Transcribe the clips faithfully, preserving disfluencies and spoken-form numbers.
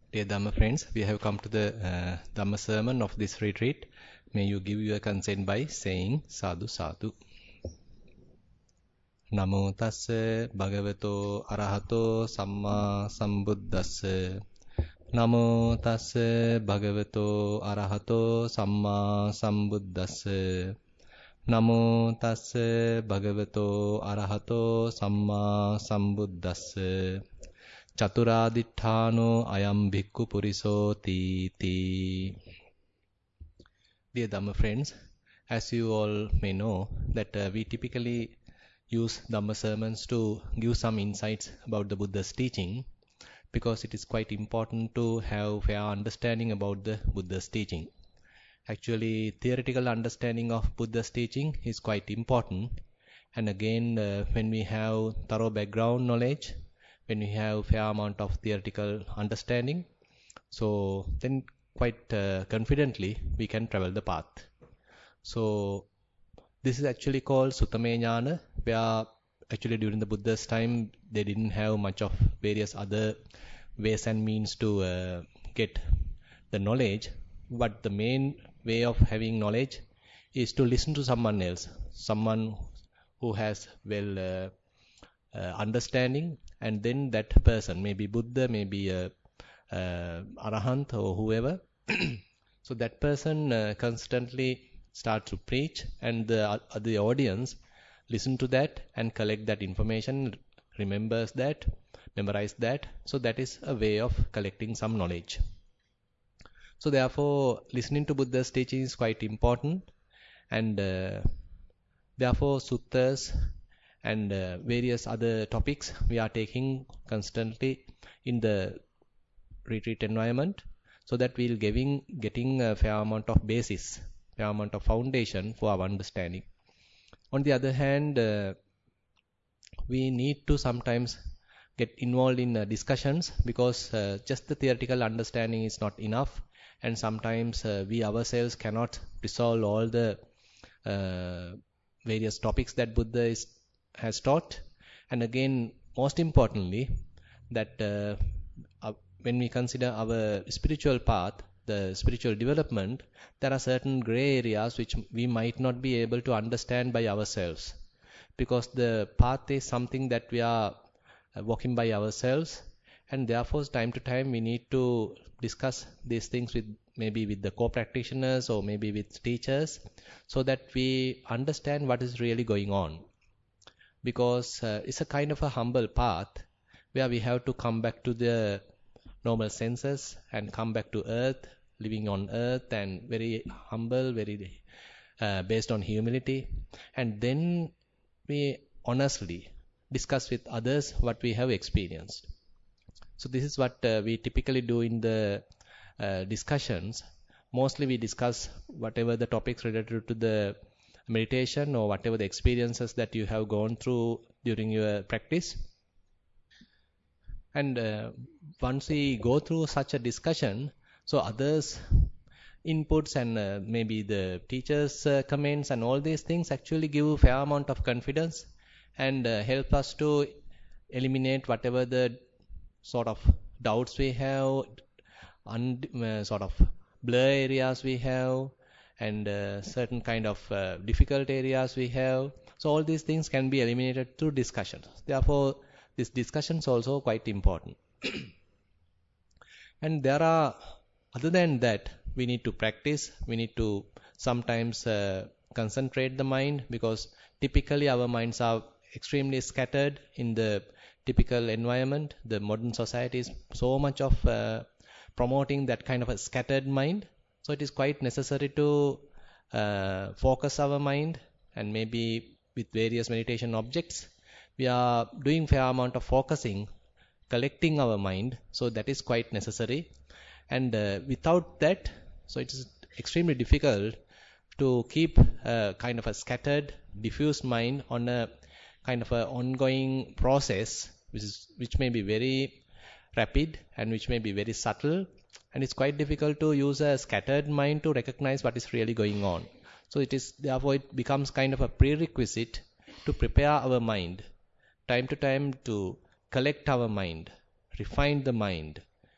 Dear Dhamma friends, we have come to the uh, Dhamma sermon of this retreat. May you give your consent by saying Sadhu Sadhu. Namo tassa bhagavato arahato samma sambuddhassa. Namo tassa bhagavato arahato samma sambuddhassa. Namo tassa bhagavato arahato samma sambuddhassa. Chaturadiṭṭhāno ayam bhikkhu puriso titi. Dear Dhamma friends, as you all may know that uh, we typically use Dhamma sermons to give some insights about the Buddha's teaching, because it is quite important to have fair understanding about the Buddha's teaching. Actually, theoretical understanding of Buddha's teaching is quite important, and again uh, when we have thorough background knowledge, when we have fair amount of theoretical understanding, so then quite uh, confidently we can travel the path. So this is actually called Suttame Jnana, where actually during the Buddha's time they didn't have much of various other ways and means to uh, get the knowledge, but the main way of having knowledge is to listen to someone else, someone who has well uh, uh, understanding, and then that person, maybe Buddha, maybe a, a Arahant or whoever, so that person uh, constantly starts to preach, and the, uh, the audience listen to that and collect that information, remembers that, memorize that. So that is a way of collecting some knowledge. So therefore, listening to Buddha's teaching is quite important, and uh, therefore suttas and uh, various other topics we are taking constantly in the retreat environment, so that we'll giving getting a fair amount of basis, fair amount of foundation for our understanding. On the other hand, uh, we need to sometimes get involved in uh, discussions, because uh, just the theoretical understanding is not enough, and sometimes uh, we ourselves cannot resolve all the uh, various topics that Buddha is has taught. And again, most importantly, that uh, uh, when we consider our spiritual path, the spiritual development, there are certain gray areas which we might not be able to understand by ourselves, because the path is something that we are uh, walking by ourselves, and therefore time to time we need to discuss these things with maybe with the co-practitioners or maybe with teachers, so that we understand what is really going on. Because uh, it's a kind of a humble path where we have to come back to the normal senses and come back to earth, living on earth, and very humble, very uh, based on humility, and then we honestly discuss with others what we have experienced. So this is what uh, we typically do in the uh, discussions. Mostly we discuss whatever the topics related to the meditation or whatever the experiences that you have gone through during your practice. And uh, once we go through such a discussion, so others' inputs and uh, maybe the teacher's uh, comments and all these things actually give a fair amount of confidence and uh, help us to eliminate whatever the sort of doubts we have, un- uh, sort of blur areas we have, and uh, certain kind of uh, difficult areas we have. So all these things can be eliminated through discussion. Therefore, this discussion is also quite important. And there are, other than that, we need to practice. We need to sometimes uh, concentrate the mind, because typically our minds are extremely scattered in the typical environment. The modern society is so much of uh, promoting that kind of a scattered mind. So it is quite necessary to uh, focus our mind, and maybe with various meditation objects, we are doing fair amount of focusing, collecting our mind. So that is quite necessary. And uh, without that, so it is extremely difficult to keep a kind of a scattered, diffused mind on a kind of a ongoing process, which is which may be very rapid and which may be very subtle. And it's quite difficult to use a scattered mind to recognize what is really going on. So it is, therefore it becomes kind of a prerequisite to prepare our mind time to time, to collect our mind, refine the mind,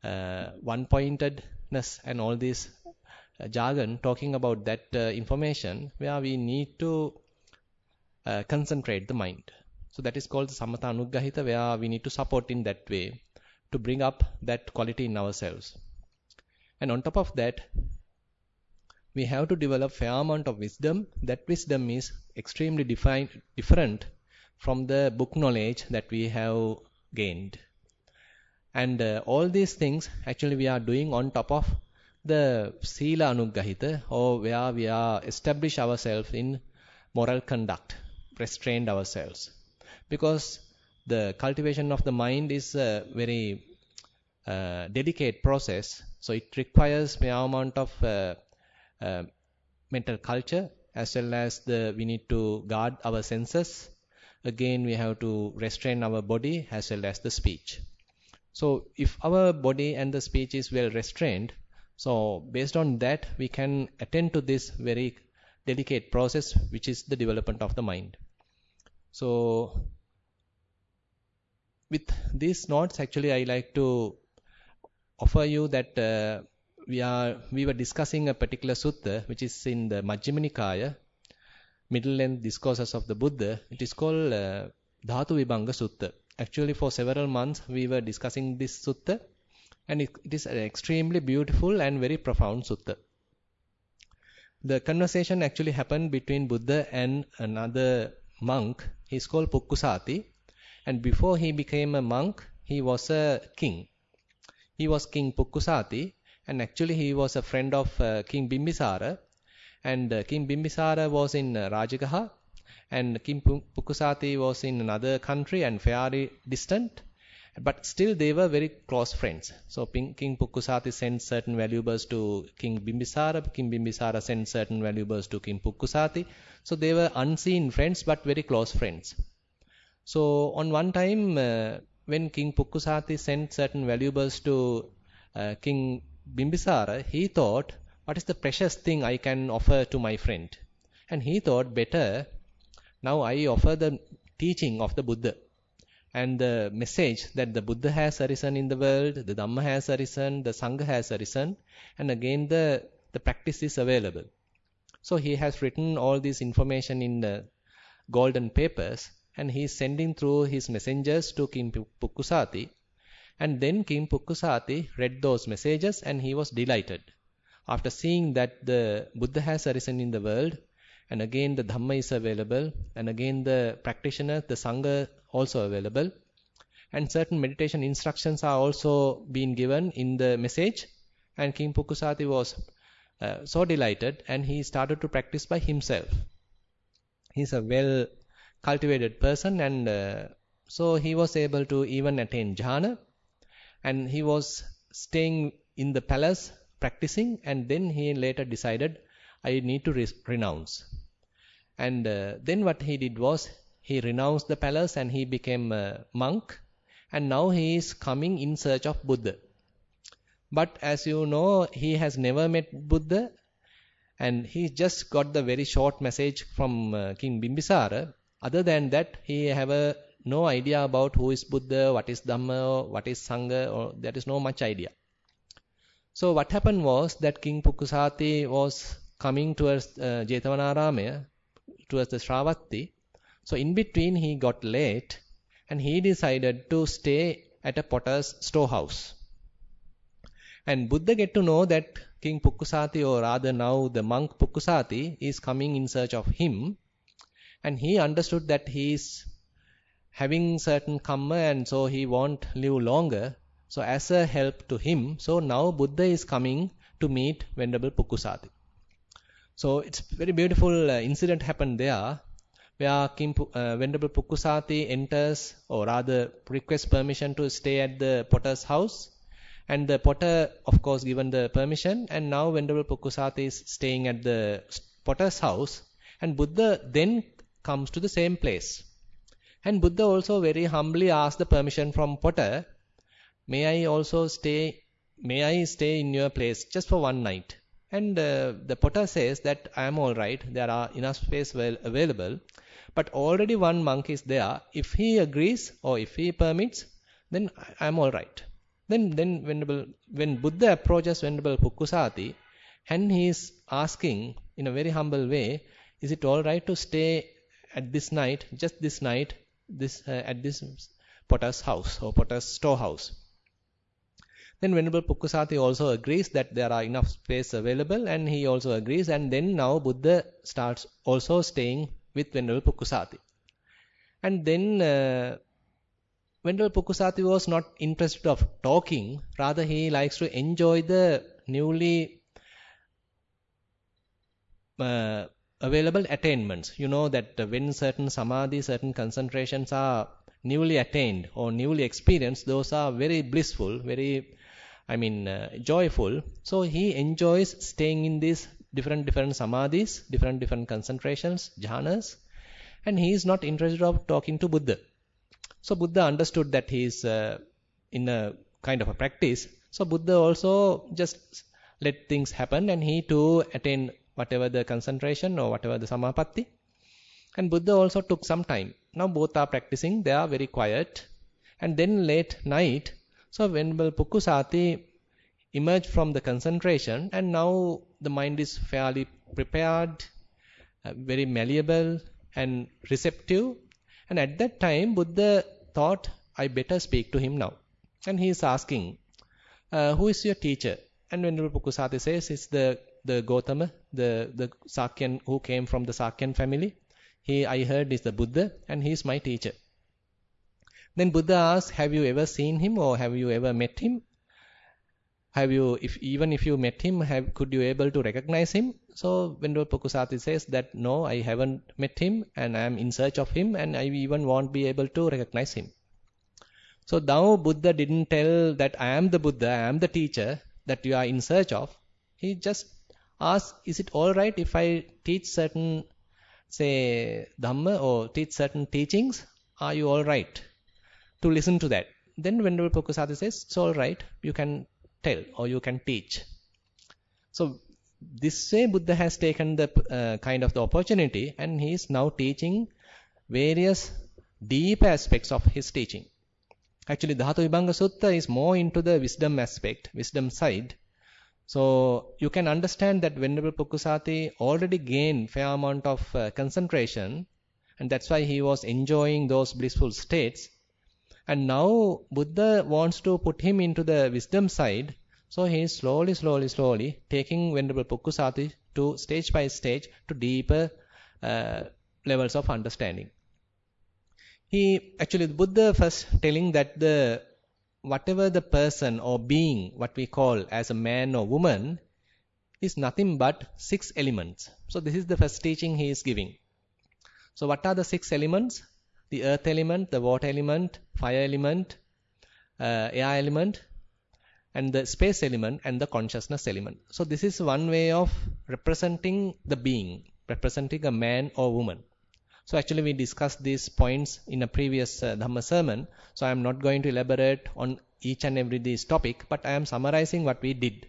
uh, one-pointedness and all this uh, jargon talking about that uh, information where we need to uh, concentrate the mind. So that is called the Samatha Anuggahita, where we need to support in that way to bring up that quality in ourselves. And on top of that, we have to develop fair amount of wisdom. That wisdom is extremely defined, different from the book knowledge that we have gained. And uh, all these things actually we are doing on top of the Sila Anuggahita, or where we are establish ourselves in moral conduct, restrained ourselves. Because the cultivation of the mind is a very uh, delicate process, so it requires fair amount of uh, uh, mental culture, as well as the we need to guard our senses. Again, we have to restrain our body as well as the speech. So if our body and the speech is well restrained, so based on that we can attend to this very delicate process, which is the development of the mind. So with these notes, actually I like to offer you that uh, we are we were discussing a particular sutta which is in the Majjhima Nikaya, middle length discourses of the Buddha. It is called uh, Dhatu Vibhanga Sutta. Actually, for several months we were discussing this sutta, and it, it is an extremely beautiful and very profound sutta. The conversation actually happened between Buddha and another monk. He is called Pukkusati, and before he became a monk, he was a king. He was King Pukkusati, and actually he was a friend of uh, King Bimbisara, and uh, King Bimbisara was in uh, Rajagaha, and King Pukkusati was in another country and fairly distant, but still they were very close friends. So King Pukkusati sent certain valuables to King Bimbisara, King Bimbisara sent certain valuables to King Pukkusati. So they were unseen friends but very close friends. So on one time uh, when King Pukkusati sent certain valuables to uh, King Bimbisara, he thought, what is the precious thing I can offer to my friend? And he thought, better now I offer the teaching of the Buddha and the message that the Buddha has arisen in the world, the Dhamma has arisen, the Sangha has arisen, and again the, the practice is available. So he has written all this information in the golden papers, and he is sending through his messengers to King Pukkusati. And then King Pukkusati read those messages and he was delighted. After seeing that the Buddha has arisen in the world, and again the Dhamma is available, and again the practitioner, the Sangha also available, and certain meditation instructions are also being given in the message, and King Pukkusati was uh, so delighted, and he started to practice by himself. He's a well cultivated person, and uh, so he was able to even attain jhana, and he was staying in the palace practicing, and then he later decided, I need to re- renounce. And uh, then what he did was, he renounced the palace and he became a monk, and now he is coming in search of Buddha. But as you know, he has never met Buddha, and he just got the very short message from uh, King Bimbisara. Other than that, he have a, no idea about who is Buddha, what is Dhamma, what is Sangha, or there is no much idea. So what happened was that King Pukkusati was coming towards uh, Jetavanaramaya, towards the Shravati. So in between he got late, and he decided to stay at a potter's storehouse. And Buddha get to know that King Pukkusati, or rather now the monk Pukkusati, is coming in search of him, and he understood that he is having certain karma, and so he won't live longer. So as a help to him, so now Buddha is coming to meet Venerable Pukkusati. So it's very beautiful uh, incident happened there, where King uh, Venerable Pukkusati enters, or rather requests permission to stay at the potter's house, and the potter of course given the permission, and now Venerable Pukkusati is staying at the potter's house, and Buddha then comes to the same place. And Buddha also very humbly asked the permission from potter, may I also stay, may I stay in your place just for one night? And uh, the potter says that I am all right, there are enough space well available, but already one monk is there. If he agrees or if he permits, then I am all right. Then, then Venerable, when Buddha approaches Venerable Pukkusati, and he is asking in a very humble way, is it all right to stay at this night, just this night, this uh, at this potter's house or potter's storehouse? Then Venerable Pukkusati also agrees that there are enough space available, and he also agrees, and then now Buddha starts also staying with Venerable Pukkusati. And then uh, Venerable Pukkusati was not interested of talking, rather he likes to enjoy the newly uh, available attainments. You know that when certain samadhi, certain concentrations are newly attained or newly experienced, those are very blissful, very I mean, uh, joyful. So he enjoys staying in these different different samadhis, different different concentrations, jhanas, and he is not interested of talking to Buddha. So Buddha understood that he is uh, in a kind of a practice. So Buddha also just let things happen, and he too attained whatever the concentration or whatever the samapatti. And Buddha also took some time. Now both are practicing. They are very quiet. And then late night, so Venerable Pukkusati emerged from the concentration, and now the mind is fairly prepared, uh, very malleable and receptive. And at that time, Buddha thought, I better speak to him now. And he is asking, uh, who is your teacher? And Venerable Pukkusati says, it's the, the Gautama, the, the Sakyan who came from the Sakyan family. He, I heard, is the Buddha, and he is my teacher. Then Buddha asks, have you ever seen him or have you ever met him? Have you, if even if you met him, have, could you able to recognize him? So Venerable Pukkusati says that no, I haven't met him and I am in search of him and I even won't be able to recognize him. So now Buddha didn't tell that I am the Buddha, I am the teacher that you are in search of. He just asked, is it all right if I teach certain, say, Dhamma or teach certain teachings? Are you all right to listen to that? Then Venerable Pukkusati says, it's all right, you can tell or you can teach. So this way Buddha has taken the uh, kind of the opportunity, and he is now teaching various deep aspects of his teaching. Actually, Dhatu Vibhanga Sutta is more into the wisdom aspect, wisdom side. So you can understand that Venerable Pukkusati already gained fair amount of uh, concentration, and that's why he was enjoying those blissful states. And now Buddha wants to put him into the wisdom side. So he is slowly, slowly, slowly taking Venerable Pukkusati to stage by stage to deeper uh, levels of understanding. He actually, the Buddha first telling that the whatever the person or being, what we call as a man or woman, is nothing but six elements. So this is the first teaching he is giving. So what are the six elements? The earth element, the water element, fire element, uh, air element, and the space element, and the consciousness element. So this is one way of representing the being, representing a man or woman. So actually we discussed these points in a previous uh, Dhamma sermon. So I am not going to elaborate on each and every this topic, but I am summarizing what we did.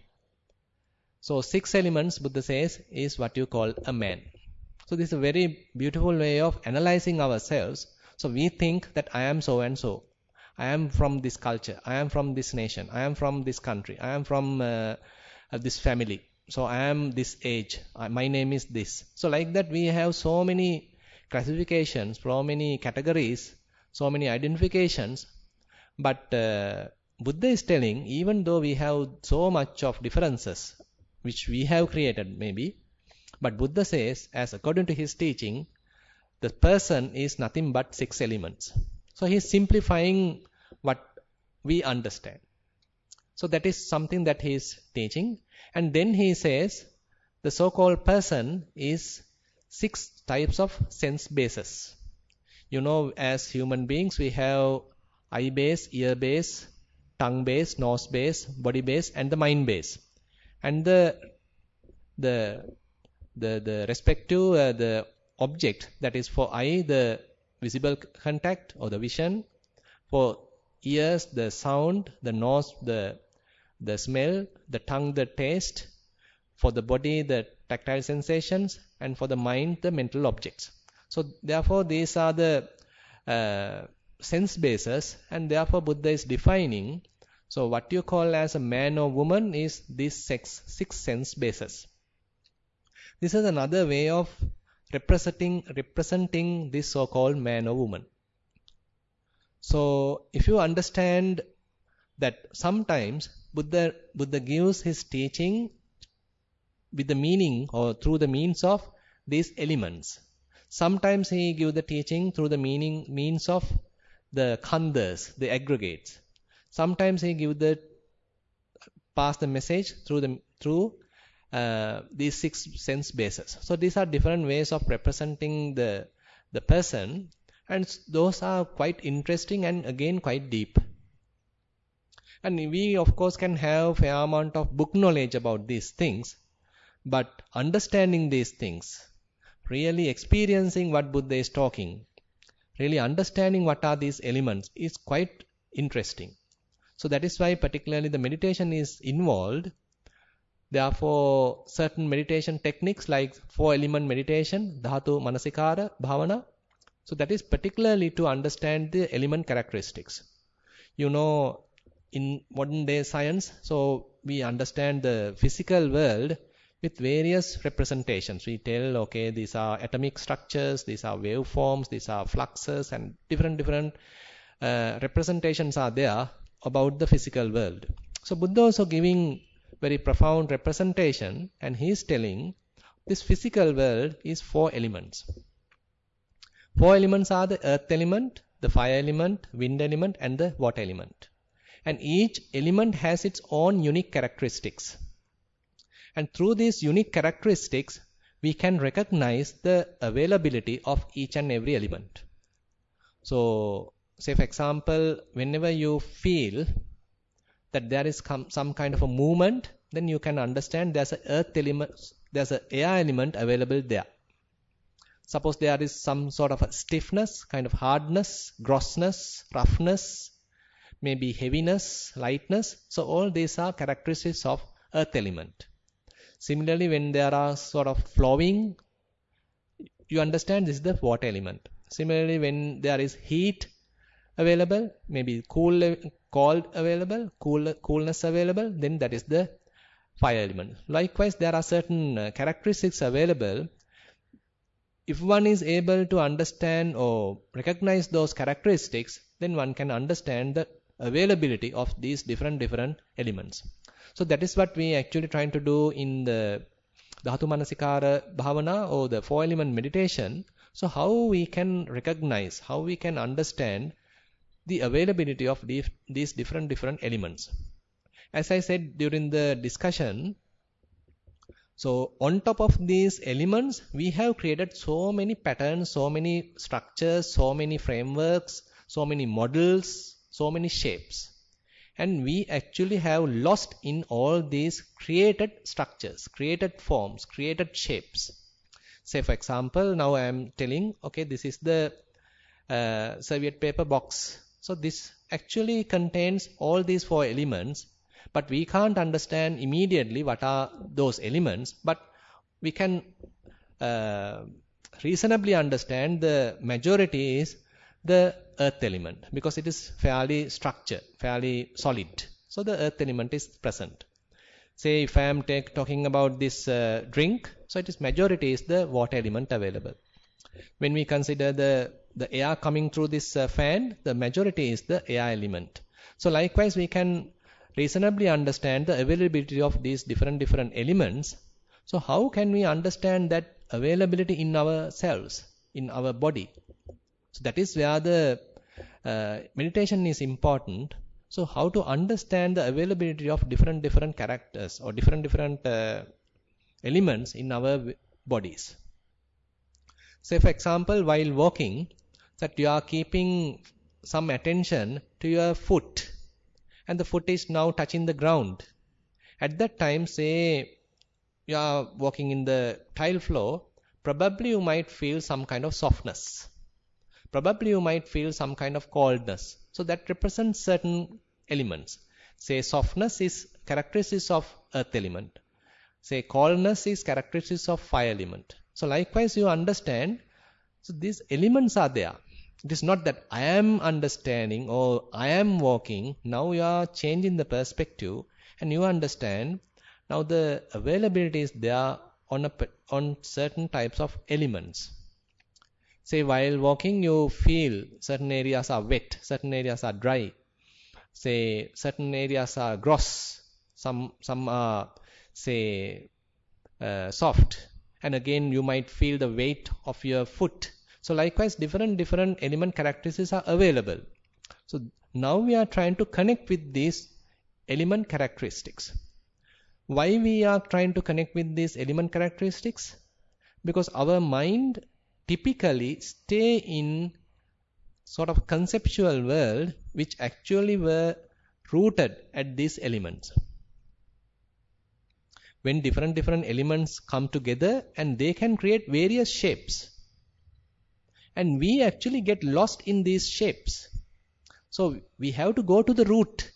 So six elements, Buddha says, is what you call a man. So this is a very beautiful way of analyzing ourselves. So we think that I am so and so. I am from this culture. I am from this nation. I am from this country. I am from uh, this family. So I am this age. I, my name is this. So like that we have so many classifications, so many categories, so many identifications. But uh, Buddha is telling, even though we have so much of differences, which we have created maybe, but Buddha says, as according to his teaching, the person is nothing but six elements. So he is simplifying what we understand. So that is something that he is teaching. And then he says, the so-called person is six types of sense bases. You know, as human beings, we have eye base, ear base, tongue base, nose base, body base, and the mind base. And the the the, the respective uh, the object, that is for eye, the visible contact or the vision, for ears, the sound, the nose, the the smell, the tongue, the taste, for the body, the tactile sensations, and for the mind, the mental objects. So therefore these are the uh, sense bases, and therefore Buddha is defining. So what you call as a man or woman is these six, six sense bases. This is another way of representing, representing this so-called man or woman. So if you understand that sometimes Buddha, Buddha gives his teaching with the meaning or through the means of these elements. Sometimes he gives the teaching through the meaning means of the khandhas, the aggregates. Sometimes he gives the pass the message through the through uh, these six sense bases. So these are different ways of representing the the person, and those are quite interesting and again quite deep. And we of course can have fair amount of book knowledge about these things, but understanding these things, really experiencing what Buddha is talking, really understanding what are these elements is quite interesting. So that is why particularly the meditation is involved. Therefore, certain meditation techniques like four element meditation, dhatu manasikara bhavana. So that is particularly to understand the element characteristics. You know, in modern day science, so we understand the physical world with various representations. We tell, okay, these are atomic structures, these are waveforms, these are fluxes, and different different uh, representations are there about the physical world. So Buddha also giving very profound representation, and he is telling this physical world is four elements. Four elements are the earth element, the fire element, wind element, and the water element. And each element has its own unique characteristics. And through these unique characteristics, we can recognize the availability of each and every element. So, say for example, whenever you feel that there is some kind of a movement, then you can understand there's a earth element, there's an air element available there. Suppose there is some sort of a stiffness, kind of hardness, grossness, roughness, maybe heaviness, lightness. So all these are characteristics of earth element. Similarly, when there are sort of flowing, you understand this is the water element. Similarly, when there is heat available, maybe cool, cold available, cool, coolness available, then that is the fire element. Likewise, there are certain uh, characteristics available. If one is able to understand or recognize those characteristics, then one can understand the availability of these different different elements. So that is what we actually trying to do in the Dhatu Manasikara Bhavana or the four element meditation. So how we can recognize, how we can understand the availability of these, these different different elements. As I said during the discussion, so on top of these elements, we have created so many patterns, so many structures, so many frameworks, so many models, so many shapes. And we actually have lost in all these created structures, created forms, created shapes. Say for example, now I am telling, okay, this is the uh, serviette paper box. So this actually contains all these four elements, but we can't understand immediately what are those elements, but we can uh, reasonably understand the majority is the earth element because it is fairly structured, fairly solid. So the earth element is present. Say if I am take, talking about this uh, drink, so it is majority is the water element available. When we consider the, the air coming through this uh, fan, the majority is the air element. So likewise we can reasonably understand the availability of these different different elements. So how can we understand that availability in ourselves, in our body? So that is where the uh, meditation is important. So how to understand the availability of different different characters or different different uh, elements in our bodies. Say for example, while walking, that you are keeping some attention to your foot, and the foot is now touching the ground. At that time, say you are walking in the tile floor, probably you might feel some kind of softness. Probably you might feel some kind of coldness. So that represents certain elements. Say softness is characteristics of earth element. Say coldness is characteristics of fire element. So likewise you understand, so these elements are there. It is not that I am understanding or I am walking. Now you are changing the perspective and you understand now the availability is there on a on certain types of elements. Say while walking you feel certain areas are wet, certain areas are dry. Say certain areas are gross, some some are say uh, soft, and again you might feel the weight of your foot. So likewise different different element characteristics are available. So now we are trying to connect with these element characteristics. Why we are trying to connect with these element characteristics? Because our mind typically stay in sort of conceptual world which actually were rooted at these elements. When different different elements come together and they can create various shapes. And we actually get lost in these shapes. So we have to go to the root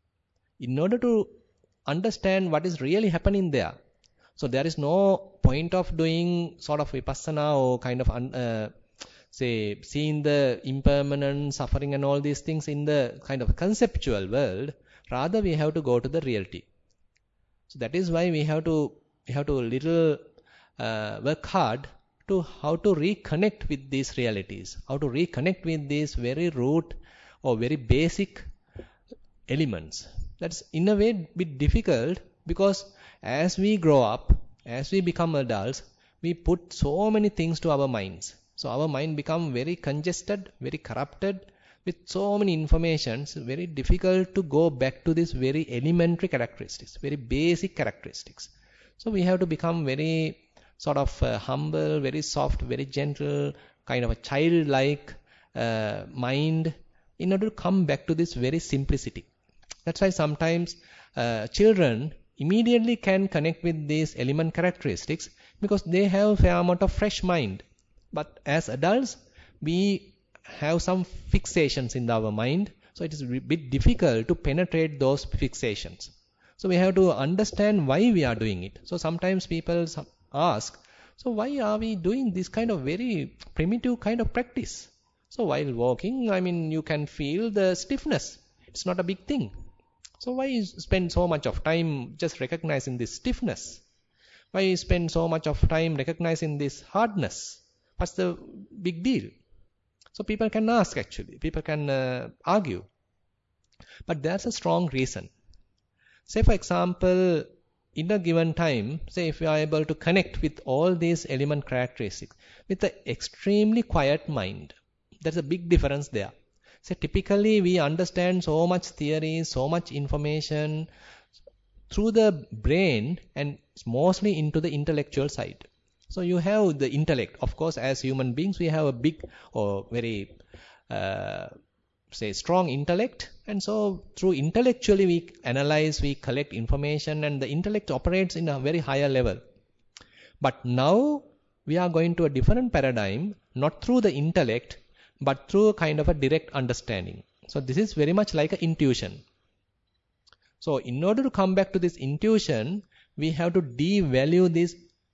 in order to understand what is really happening there. So there is no point of doing sort of vipassana or kind of uh, say seeing the impermanent suffering and all these things in the kind of conceptual world. Rather we have to go to the reality. So that is why we have to we have to little uh, work hard to how to reconnect with these realities, how to reconnect with these very root or very basic elements. That's in a way a bit difficult because as we grow up, as we become adults, we put so many things to our minds. So our mind become very congested, very corrupted with so many informations, very difficult to go back to these very elementary characteristics, very basic characteristics. So we have to become very sort of uh, humble, very soft, very gentle, kind of a childlike uh, mind in order to come back to this very simplicity. That's why sometimes uh, children immediately can connect with these element characteristics because they have a fair amount of fresh mind. But as adults, we have some fixations in our mind, so it is a bit difficult to penetrate those fixations. So we have to understand why we are doing it. So sometimes people ask, so why are we doing this kind of very primitive kind of practice? So while walking, I mean, you can feel the stiffness. It's not a big thing. So why you spend so much of time just recognizing this stiffness? Why you spend so much of time recognizing this hardness? What's the big deal? So people can ask actually, people can uh, argue. But there's a strong reason. Say for example, in a given time, say if you are able to connect with all these element characteristics with an extremely quiet mind, there's a big difference there. So typically we understand so much theory, so much information through the brain and mostly into the intellectual side. So you have the intellect. Of course, as human beings, we have a big or very, uh, say, strong intellect. And so through intellectually we analyze, we collect information and the intellect operates in a very higher level. But now we are going to a different paradigm, not through the intellect, but through a kind of a direct understanding. So this is very much like an intuition. So in order to come back to this intuition, we have to devalue this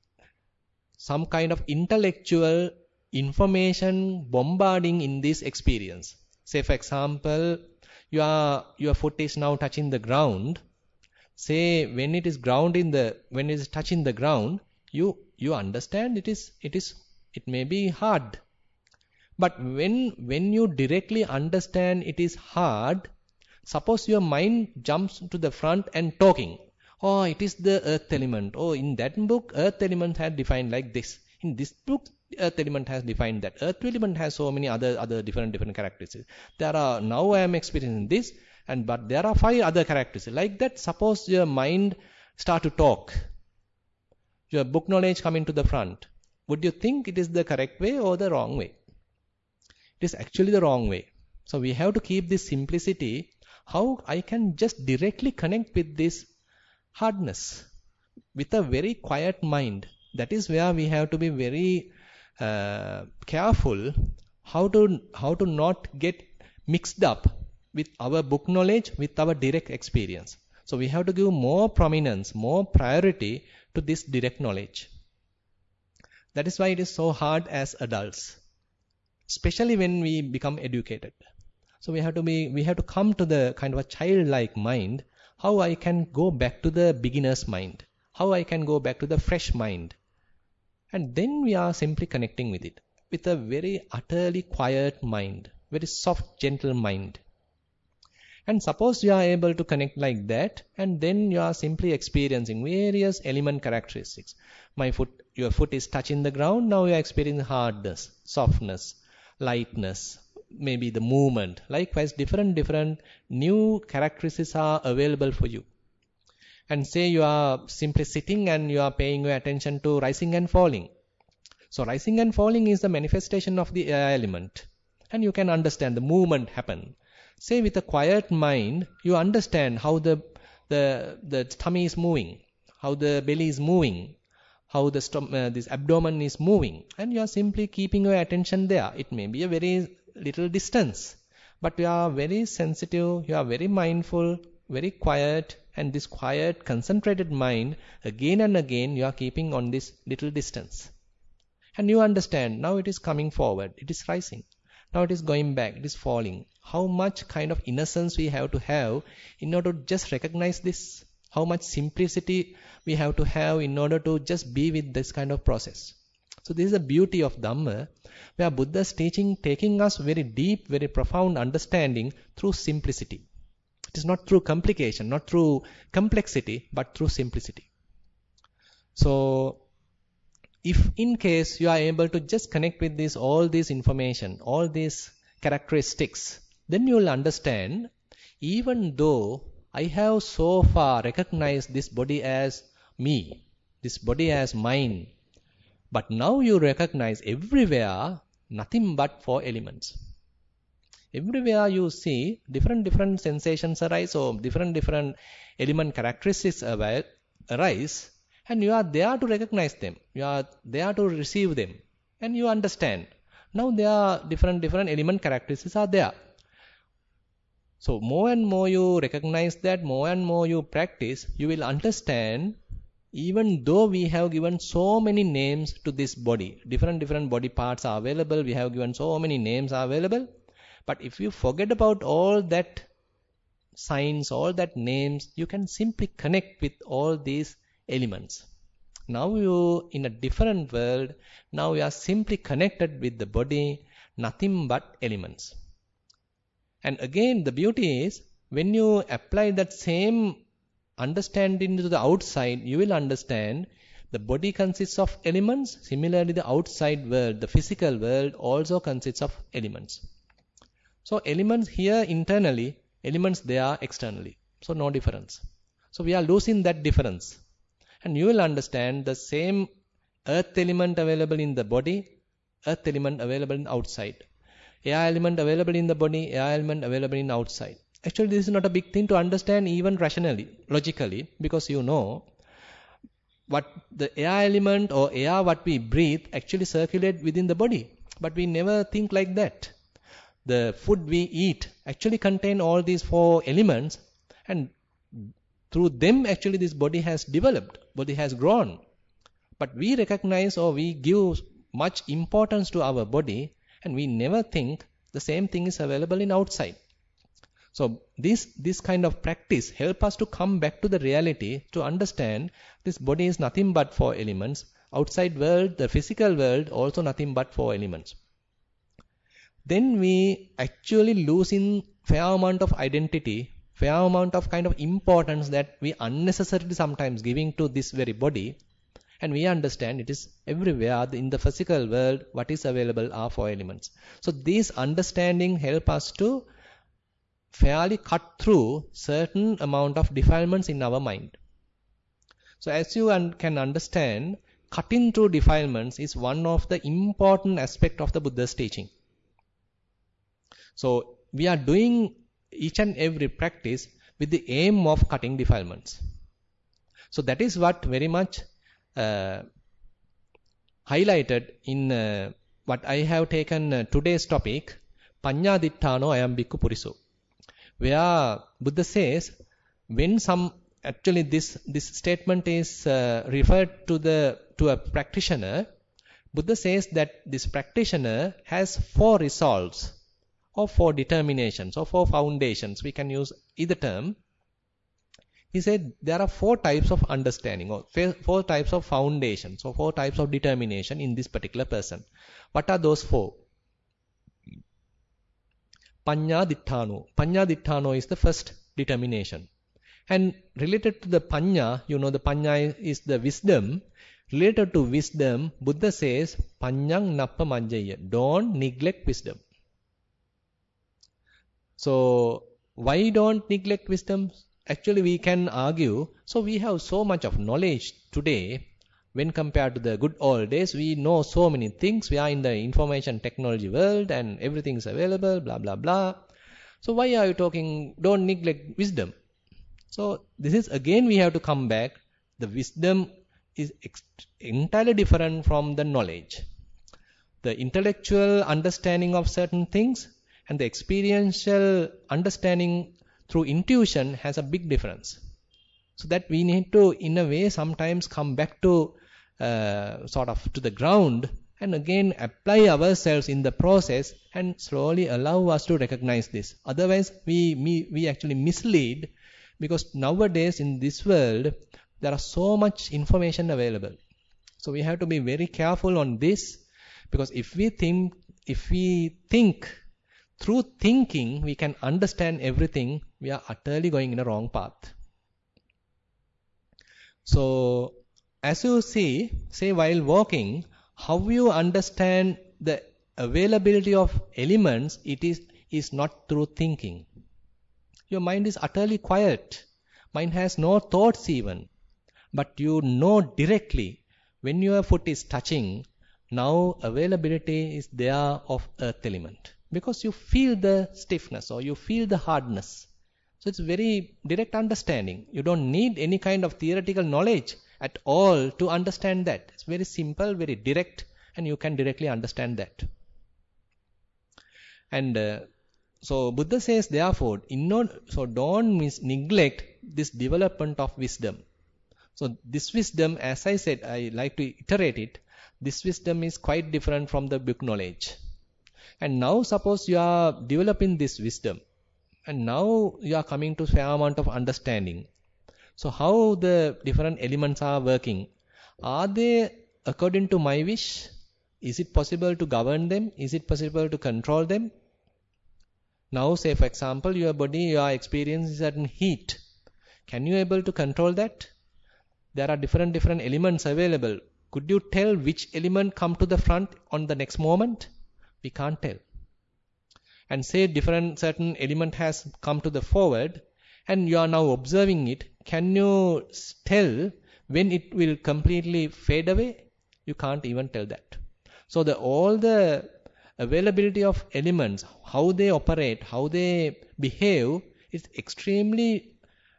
some kind of intellectual information bombarding in this experience. Say for example, your your foot is now touching the ground. Say when it is ground in the when it is touching the ground, you you understand it is it is it may be hard. But when when you directly understand it is hard, suppose your mind jumps to the front and talking. Oh, it is the earth element. Oh, in that book, earth element had defined like this. In this book, earth element has defined that. Earth element has so many other other different different characteristics. There are now I am experiencing this, and but there are five other characteristics. Like that, suppose your mind start to talk. Your book knowledge coming to the front. Would you think it is the correct way or the wrong way? It is actually the wrong way. So we have to keep this simplicity. How I can just directly connect with this hardness with a very quiet mind. That is where we have to be very uh, careful how to how to not get mixed up with our book knowledge, with our direct experience. So we have to give more prominence, more priority to this direct knowledge. That is why it is so hard as adults. especially when we become educated. So we have to be, we have to come to the kind of a childlike mind, how I can go back to the beginner's mind, how I can go back to the fresh mind. And then we are simply connecting with it, with a very utterly quiet mind, very soft, gentle mind. And suppose you are able to connect like that, and then you are simply experiencing various element characteristics. My foot, your foot is touching the ground, now you are experiencing hardness, softness, lightness, maybe the movement. Likewise, different, different new characteristics are available for you. And say you are simply sitting and you are paying your attention to rising and falling. So rising and falling is the manifestation of the air element. And you can understand the movement happen. Say with a quiet mind, you understand how the, the, the tummy is moving, how the belly is moving, how the stom- uh, this abdomen is moving. And you are simply keeping your attention there. It may be a very little distance, but you are very sensitive, you are very mindful, very quiet, and this quiet, concentrated mind, again and again, you are keeping on this little distance. And you understand, now it is coming forward, it is rising. Now it is going back, it is falling. How much kind of innocence we have to have in order to just recognize this? How much simplicity we have to have in order to just be with this kind of process? So this is the beauty of Dhamma, where Buddha's teaching taking us very deep, very profound understanding through simplicity. It is not through complication, not through complexity, but through simplicity. So if in case you are able to just connect with this, all this information, all these characteristics, then you will understand, even though I have so far recognized this body as me, this body as mine, but now you recognize everywhere nothing but four elements. Everywhere you see different different sensations arise, or different different element characteristics arise, and you are there to recognize them. You are there to receive them, and you understand. Now there are different different element characteristics are there. So more and more you recognize that, more and more you practice, you will understand, even though we have given so many names to this body, different different body parts are available, we have given so many names are available, but if you forget about all that signs, all that names, you can simply connect with all these elements. Now you in a different world, now you are simply connected with the body, nothing but elements. And again, the beauty is, when you apply that same understanding to the outside, you will understand the body consists of elements. Similarly, the outside world, the physical world, also consists of elements. So elements here internally, elements there externally. So no difference. So we are losing that difference. And you will understand the same earth element available in the body, earth element available in outside. Air element available in the body, air element available in outside. Actually, this is not a big thing to understand even rationally, logically, because you know what the air element or air what we breathe actually circulate within the body. But we never think like that. The food we eat actually contain all these four elements, and through them actually this body has developed, body has grown. But we recognize or we give much importance to our body, and we never think the same thing is available in outside. So this, this kind of practice help us to come back to the reality, to understand this body is nothing but four elements. Outside world, the physical world, also nothing but four elements. Then we actually lose in fair amount of identity, fair amount of kind of importance that we unnecessarily sometimes giving to this very body. And we understand it is everywhere in the physical world, what is available are four elements. So this understanding help us to fairly cut through certain amount of defilements in our mind. So as you un- can understand, cutting through defilements is one of the important aspect of the Buddha's teaching. So we are doing each and every practice with the aim of cutting defilements. So that is what very much uh, highlighted in uh, what I have taken uh, today's topic, Paññāditthāno ayam bhikkhu puriso, where Buddha says, when some, actually this, this statement is uh, referred to the to a practitioner, Buddha says that this practitioner has four resolves or four determinations or four foundations. We can use either term. He said there are four types of understanding or four types of foundations or four types of determination in this particular person. What are those four? Panya Ditthano. Panya Ditthano is the first determination. And related to the Panya, you know the Panya is the wisdom. Related to wisdom, Buddha says, Panyang Nappa Manjaya. Don't neglect wisdom. So, why don't neglect wisdom? Actually, we can argue, so we have so much of knowledge today when compared to the good old days. We know so many things. We are in the information technology world and everything is available, blah, blah, blah. So why are you talking, don't neglect wisdom? So this is again we have to come back. The wisdom is entirely different from the knowledge. The intellectual understanding of certain things and the experiential understanding through intuition has a big difference. So that we need to, in a way, sometimes come back to uh, sort of to the ground and again apply ourselves in the process and slowly allow us to recognize this. Otherwise, we, we, we actually mislead, because nowadays in this world, there are so much information available. So we have to be very careful on this, because if we think, if we think through thinking we can understand everything, we are utterly going in a wrong path. So as you see, say while walking, how you understand the availability of elements, it is, is not through thinking. Your mind is utterly quiet. Mind has no thoughts even. But you know directly when your foot is touching, now availability is there of earth element. Because you feel the stiffness or you feel the hardness. So it's very direct understanding. You don't need any kind of theoretical knowledge at all to understand that. It's very simple, very direct, and you can directly understand that. And uh, so Buddha says, therefore, in order, so don't mis- neglect this development of wisdom. So this wisdom, as I said, I like to iterate it, this wisdom is quite different from the book knowledge. And now suppose you are developing this wisdom, and now you are coming to fair amount of understanding. So how the different elements are working? Are they according to my wish? Is it possible to govern them? Is it possible to control them? Now say for example, your body, you are experiencing certain heat. Can you able to control that? There are different different elements available. Could you tell which element come to the front on the next moment? We can't tell. And say different certain element has come to the forward and you are now observing it. Can you tell when it will completely fade away? You can't even tell that. So the all the availability of elements, how they operate, how they behave is extremely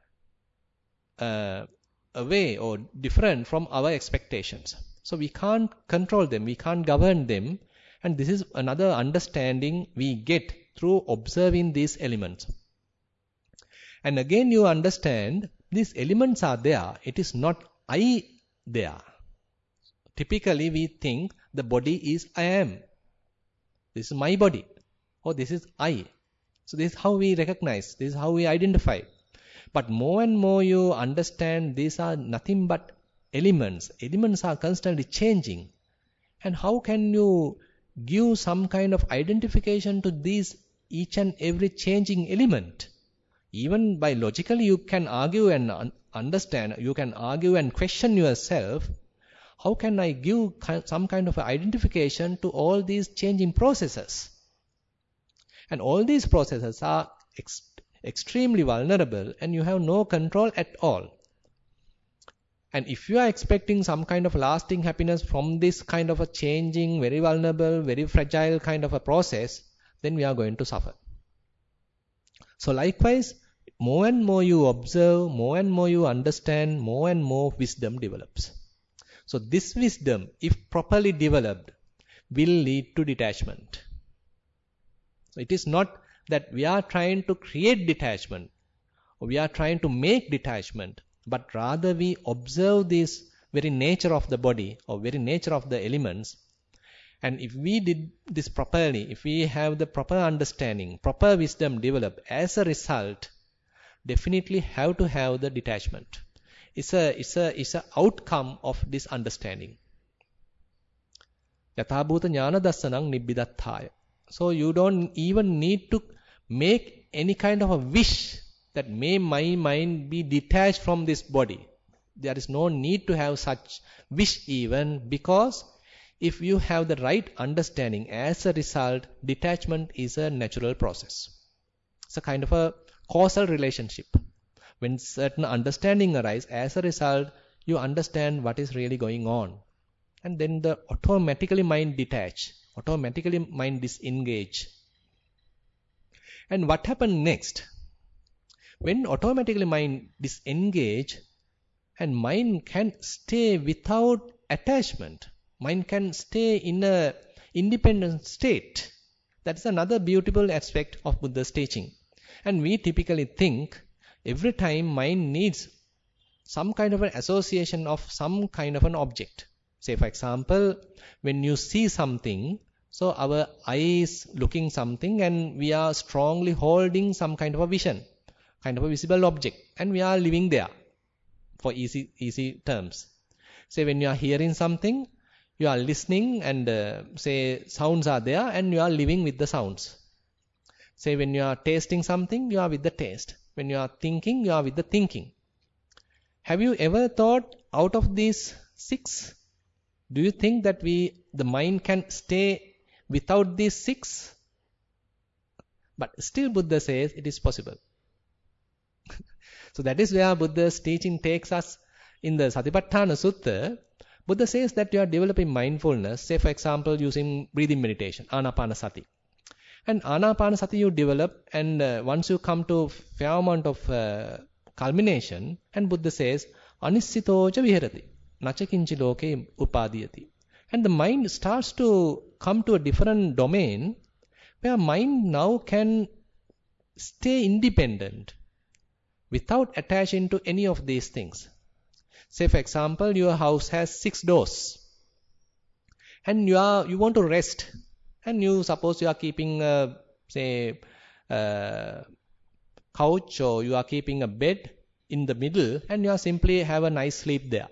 uh, away or different from our expectations. So we can't control them, we can't govern them. And this is another understanding we get through observing these elements. And again you understand these elements are there. It is not I there. Typically we think the body is I am. This is my body. Or this is I. So this is how we recognize. This is how we identify. But more and more you understand these are nothing but elements. Elements are constantly changing. And how can you give some kind of identification to these each and every changing element? Even by logically you can argue and un- understand, you can argue and question yourself, how can I give some kind of identification to all these changing processes? And all these processes are ex- extremely vulnerable and you have no control at all. And if you are expecting some kind of lasting happiness from this kind of a changing, very vulnerable, very fragile kind of a process, then we are going to suffer. So likewise, more and more you observe, more and more you understand, more and more wisdom develops. So this wisdom, if properly developed, will lead to detachment. So it is not that we are trying to create detachment, or we are trying to make detachment, but rather we observe this very nature of the body or very nature of the elements, And if we did this properly, if we have the proper understanding, proper wisdom developed, as a result, definitely have to have the detachment. It's a, it's a, it's a outcome of this understanding. Yathabhuta jnana dassanam nibbidathaya. So you don't even need to make any kind of a wish that may my mind be detached from this body. There is no need to have such wish even, because if you have the right understanding, as a result, detachment is a natural process. It's a kind of a causal relationship. When certain understanding arises, as a result, you understand what is really going on. And then the automatically mind detach, automatically mind disengage. And what happens next? When automatically mind disengage and mind can stay without attachment, mind can stay in a independent state. That's another beautiful aspect of Buddha's teaching. And we typically think every time mind needs some kind of an association of some kind of an object. Say for example, when you see something, so our eyes looking something and we are strongly holding some kind of a vision, kind of a visible object, and we are living there for easy easy terms. Say when you are hearing something, you are listening and uh, say sounds are there and you are living with the sounds. Say when you are tasting something, you are with the taste. When you are thinking, you are with the thinking. Have you ever thought out of these six, do you think that we, the mind can stay without these six? But still Buddha says it is possible. So that is where Buddha's teaching takes us. In the Satipatthana Sutta, Buddha says that you are developing mindfulness, say for example using breathing meditation, Anapanasati. And Anapanasati you develop, and uh, once you come to fair amount of uh, culmination, and Buddha says, Anissitoja viharati, nacha kinchi loke upadiyati. And the mind starts to come to a different domain where mind now can stay independent without attaching to any of these things. Say for example, your house has six doors and you are you want to rest, and you suppose you are keeping a, say a couch, or you are keeping a bed in the middle, and you are simply have a nice sleep there.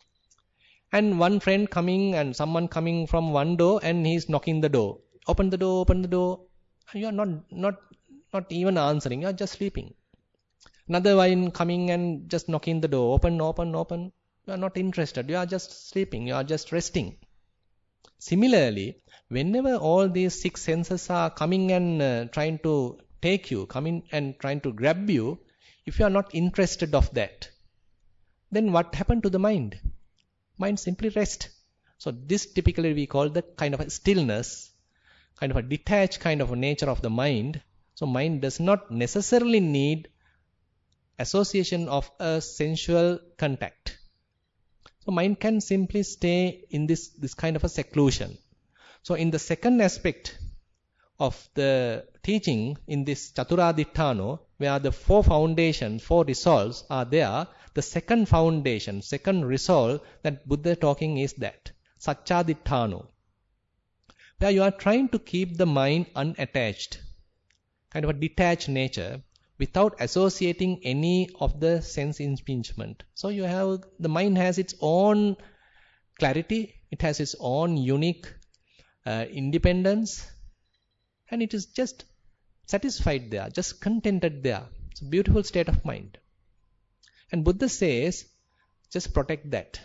And one friend coming and someone coming from one door and he is knocking the door. Open the door, open the door. And you are not not not even answering, you are just sleeping. Another one coming and just knocking the door. Open, open, open. You are not interested. You are just sleeping. You are just resting. Similarly, whenever all these six senses are coming and uh, trying to take you, coming and trying to grab you, if you are not interested of that, then what happened to the mind? Mind simply rest. So this typically we call the kind of a stillness, kind of a detached kind of a nature of the mind. So mind does not necessarily need association of a sensual contact. So mind can simply stay in this, this kind of a seclusion. So in the second aspect of the teaching, in this Chaturadittano, where the four foundations, four resolves are there, the second foundation, second resolve that Buddha talking is that, Saccadittano, where you are trying to keep the mind unattached, kind of a detached nature, without associating any of the sense impingement. So you have, the mind has its own clarity, it has its own unique uh, independence, and it is just satisfied there, just contented there. It's a beautiful state of mind. And Buddha says, just protect that.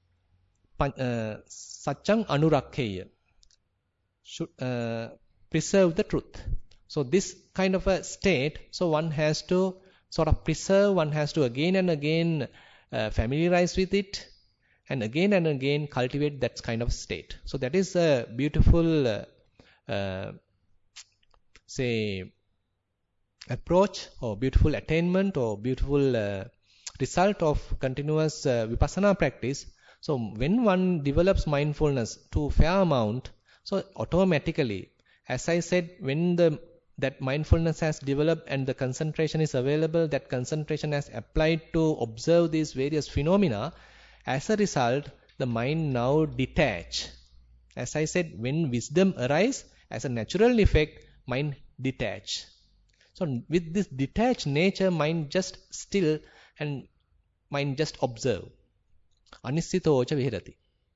Saccang anurakheya. Should uh, preserve the truth. So this kind of a state, so one has to sort of preserve, one has to again and again uh, familiarize with it, and again and again cultivate that kind of state. So that is a beautiful, uh, uh, say, approach or beautiful attainment or beautiful uh, result of continuous uh, vipassana practice. So when one develops mindfulness to fair amount, so automatically, as I said, when the that mindfulness has developed and the concentration is available, that concentration has applied to observe these various phenomena, as a result, the mind now detach. As I said, when wisdom arises, as a natural effect, mind detach. So with this detached nature, mind just still and mind just observe. Anissitocha vihirati.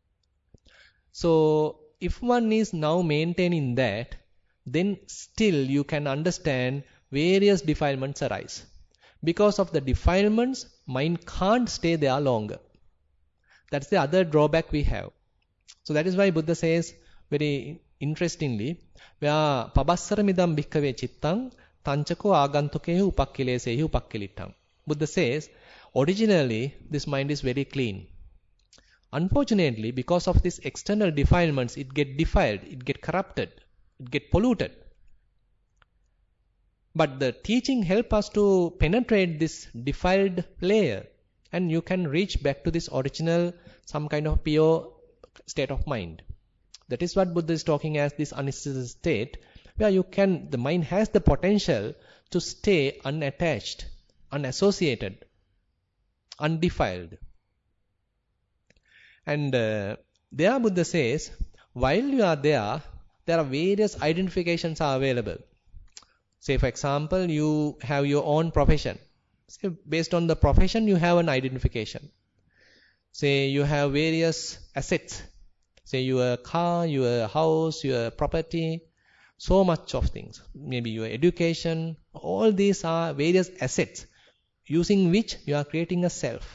So if one is now maintaining that, then still you can understand various defilements arise. Because of the defilements, mind can't stay there longer. That's the other drawback we have. So that is why Buddha says very interestingly, where pabassaramidam bhikkhave chittang tanchako agantukehu upakkilesehu upakkilittam. Buddha says, originally this mind is very clean. Unfortunately, because of these external defilements, it get defiled, it get corrupted, it get polluted. But the teaching help us to penetrate this defiled layer, and you can reach back to this original, some kind of pure state of mind. That is what Buddha is talking as this anistheta state, where you can, the mind has the potential to stay unattached, unassociated, undefiled. And uh, there Buddha says, while you are there, there are various identifications are available. Say for example, you have your own profession. Say based on the profession, you have an identification. Say you have various assets. Say your car, your house, your property, so much of things. Maybe your education. All these are various assets using which you are creating a self.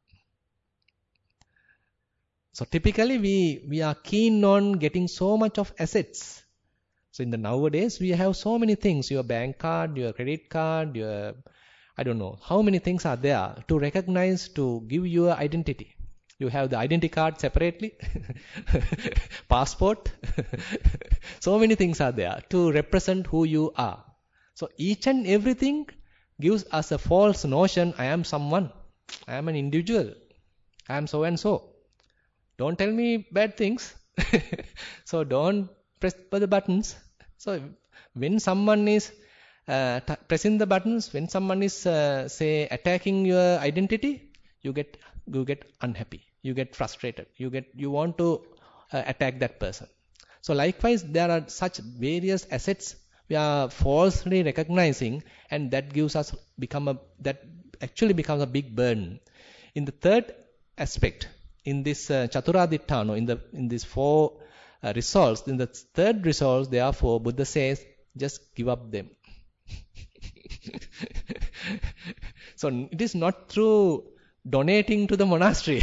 So typically we, we are keen on getting so much of assets. So in the nowadays we have so many things, your bank card, your credit card, your, I don't know, how many things are there to recognize, to give your identity. You have the identity card separately, passport, so many things are there to represent who you are. So each and everything gives us a false notion, I am someone, I am an individual, I am so and so. Don't tell me bad things. So don't press the buttons. So when someone is uh, t- pressing the buttons, when someone is uh, say attacking your identity, you get you get unhappy, you get frustrated, you get you want to uh, attack that person. So likewise, there are such various assets we are falsely recognizing, and that gives us become a that actually becomes a big burden. In the third aspect, in this uh, Chaturadittano, in the in these four uh, resolves, in the third resolve, therefore, Buddha says, just give up them. So it is not through donating to the monastery,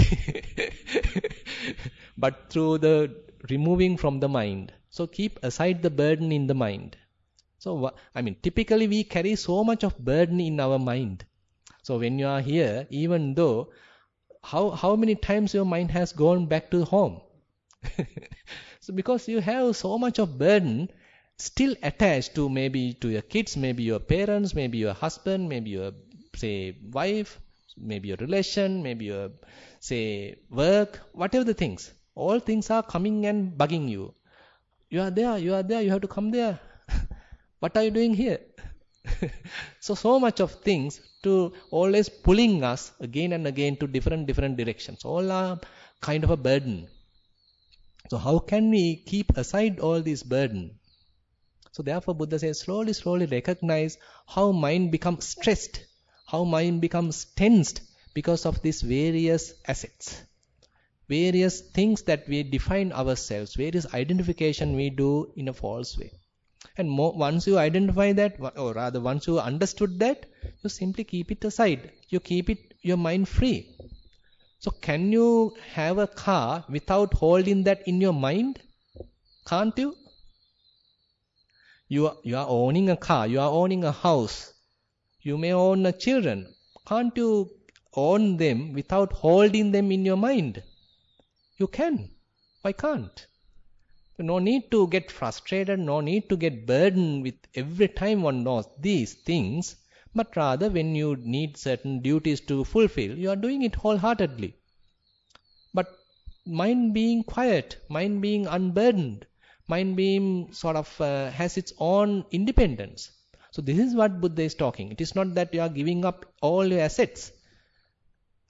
but through the removing from the mind. So keep aside the burden in the mind. So I mean, typically we carry so much of burden in our mind. So when you are here, even though How how many times your mind has gone back to home? So because you have so much of burden still attached to maybe to your kids, maybe your parents, maybe your husband, maybe your say wife, maybe your relation, maybe your say work, whatever the things. All things are coming and bugging you. You are there, you are there, you have to come there. What are you doing here? So, so much of things to always pulling us again and again to different, different directions. All are kind of a burden. So how can we keep aside all this burden? So therefore Buddha says, slowly, slowly recognize how mind becomes stressed, how mind becomes tensed because of these various assets, various things that we define ourselves, various identification we do in a false way. And more, once you identify that, or rather once you understood that, you simply keep it aside. You keep it, your mind free. So can you have a car without holding that in your mind? Can't you? You are, you are owning a car, you are owning a house. You may own a children. Can't you own them without holding them in your mind? You can. Why can't? No need to get frustrated, no need to get burdened with every time one knows these things, but rather when you need certain duties to fulfill, you are doing it wholeheartedly. But mind being quiet, mind being unburdened, mind being sort of uh, has its own independence. So this is what Buddha is talking. It is not that you are giving up all your assets.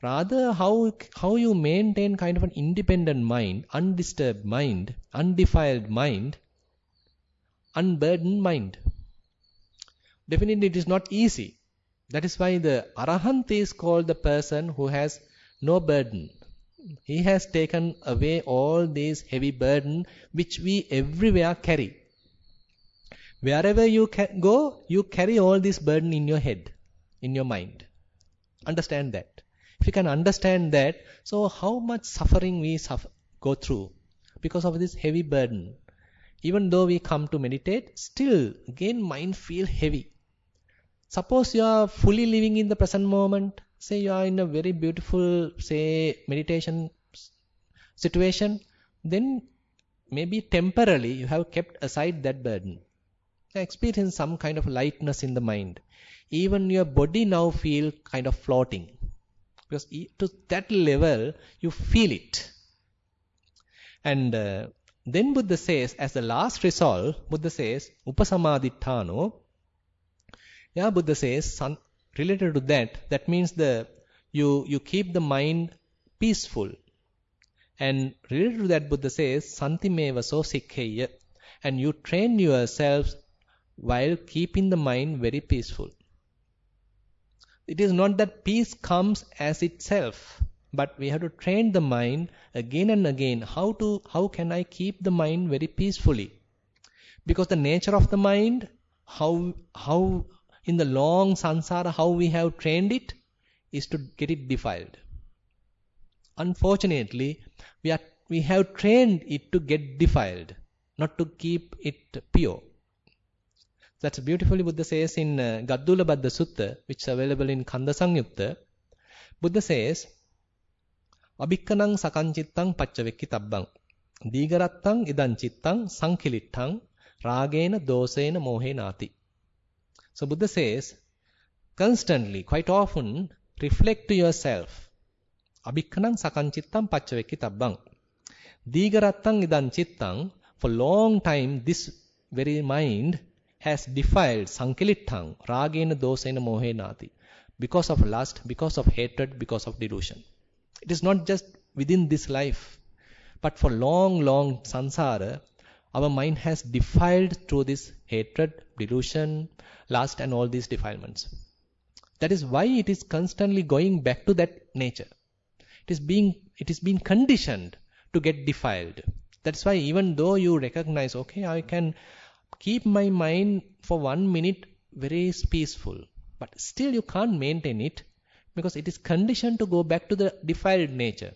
Rather, how, how you maintain kind of an independent mind, undisturbed mind, undefiled mind, unburdened mind. Definitely it is not easy. That is why the Arahant is called the person who has no burden. He has taken away all these heavy burden which we everywhere carry. Wherever you go, you carry all this burden in your head, in your mind. Understand that. If you can understand that, so how much suffering we suffer, go through because of this heavy burden. Even though we come to meditate, still again mind feel heavy. Suppose you are fully living in the present moment. Say you are in a very beautiful, say, meditation situation. Then maybe temporarily you have kept aside that burden. You experience some kind of lightness in the mind. Even your body now feel kind of floating. Because to that level, you feel it. And uh, then Buddha says, as the last resolve, Buddha says, Upasamaditthano. Yeah, Buddha says, related to that, that means the you, you keep the mind peaceful. And related to that, Buddha says, Santimeva so sikkheya. And you train yourselves while keeping the mind very peaceful. It is not that peace comes as itself, but we have to train the mind again and again. How to, how can I keep the mind very peacefully? Because the nature of the mind, how, how in the long samsara, how we have trained it, is to get it defiled. Unfortunately, we are, we have trained it to get defiled, not to keep it pure. That's beautifully Buddha says in uh, Gaddula Baddha Sutta, which is available in Kanda Sangyutta. Buddha says, Abhikkanang sakanchittang paccavekki tabbang Digarattang idan chittang sankilittang ragena dosena mohenati. So Buddha says, constantly, quite often, reflect to yourself. Abhikkanang sakanchittang paccavekki tabbang Digarattang idan chittang. For long time, this very mind has defiled sankilittang, ragena dosena mohenati, because of lust, because of hatred, because of delusion. It is not just within this life, but for long, long samsara, our mind has defiled through this hatred, delusion, lust and all these defilements. That is why it is constantly going back to that nature. It is being, it is being conditioned to get defiled. That's why even though you recognize, okay, I can keep my mind for one minute very peaceful, but still you can't maintain it because it is conditioned to go back to the defiled nature.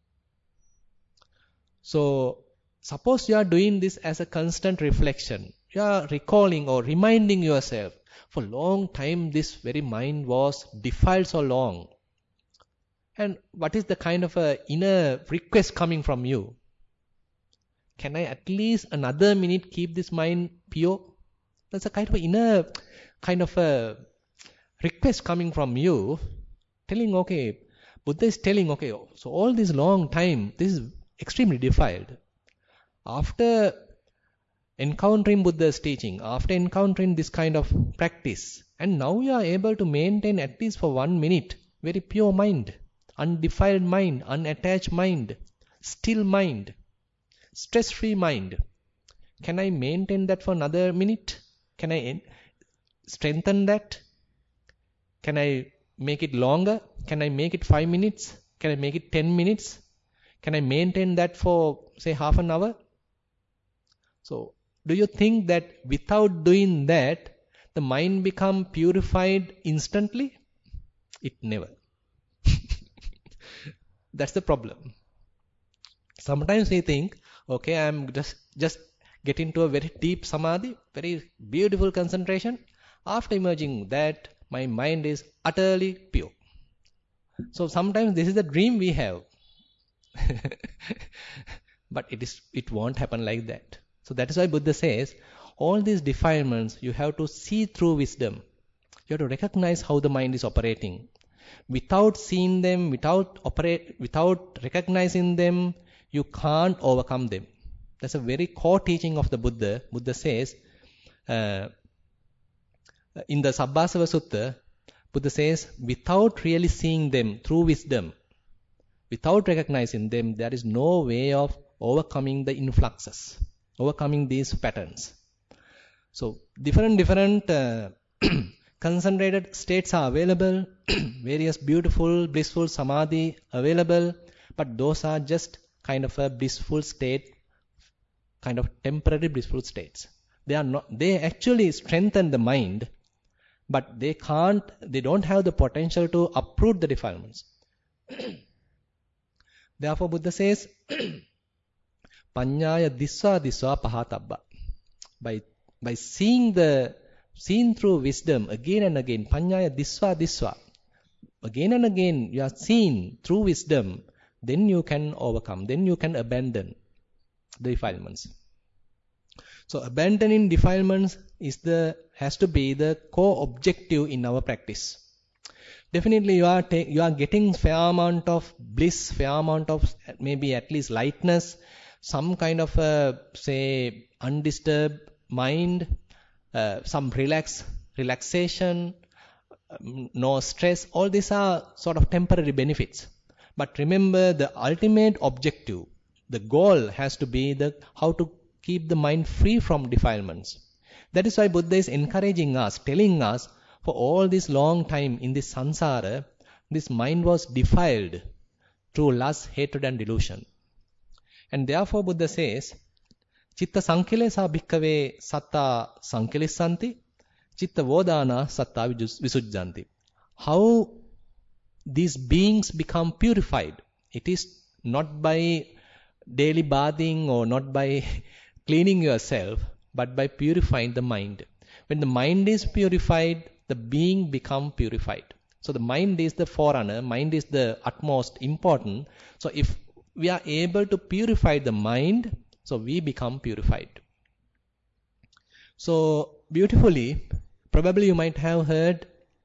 So, suppose you are doing this as a constant reflection. You are recalling or reminding yourself, for long time this very mind was defiled so long. And what is the kind of a inner request coming from you? Can I at least another minute keep this mind pure? That's a kind of inner kind of a request coming from you, telling, okay, Buddha is telling, okay, so all this long time, this is extremely defiled. After encountering Buddha's teaching, after encountering this kind of practice, and now you are able to maintain at least for one minute very pure mind, undefiled mind, unattached mind, still mind, stress-free mind. Can I maintain that for another minute? Can I strengthen that? Can I make it longer? Can I make it five minutes? Can I make it ten minutes? Can I maintain that for, say, half an hour? So, do you think that without doing that, the mind become purified instantly? It never. That's the problem. Sometimes we think, okay, I'm just, just get into a very deep samadhi, very beautiful concentration. After emerging that, my mind is utterly pure. So sometimes this is the dream we have. But it is, it won't happen like that. So that is why Buddha says, all these defilements you have to see through wisdom. You have to recognize how the mind is operating. Without seeing them, without operate, without recognizing them, you can't overcome them. That's a very core teaching of the Buddha. Buddha says, uh, in the Sabbasava Sutta, Buddha says, without really seeing them through wisdom, without recognizing them, there is no way of overcoming the influxes, overcoming these patterns. So different, different uh, concentrated states are available, various beautiful, blissful samadhi available, but those are just kind of a blissful state, kind of temporary blissful states. They are not, they actually strengthen the mind, but they can't, they don't have the potential to uproot the defilements. Therefore, Buddha says, Panyaya disva disva pahatabba. By by seeing the seen through wisdom again and again, Panyaya disva disva. Again and again you are seen through wisdom, then you can overcome, then you can abandon the defilements. So abandoning defilements is the has to be the core objective in our practice. Definitely you are ta- you are getting fair amount of bliss, fair amount of maybe at least lightness, some kind of a, say, undisturbed mind, uh, some relax, relaxation, um, no stress. All these are sort of temporary benefits. But remember, the ultimate objective, the goal has to be the how to keep the mind free from defilements. That is why Buddha is encouraging us, telling us, for all this long time in this samsara, this mind was defiled through lust, hatred and delusion. And therefore Buddha says, Chitta sankilesa bhikkhave satta sankilissanti, Chitta vodana satta visujjanti. How these beings become purified? It is not by daily bathing or not by cleaning yourself, but by purifying the mind. When the mind is purified, the being become purified. So the mind is the forerunner, mind is the utmost important. So if we are able to purify the mind, so we become purified. So beautifully, probably you might have heard,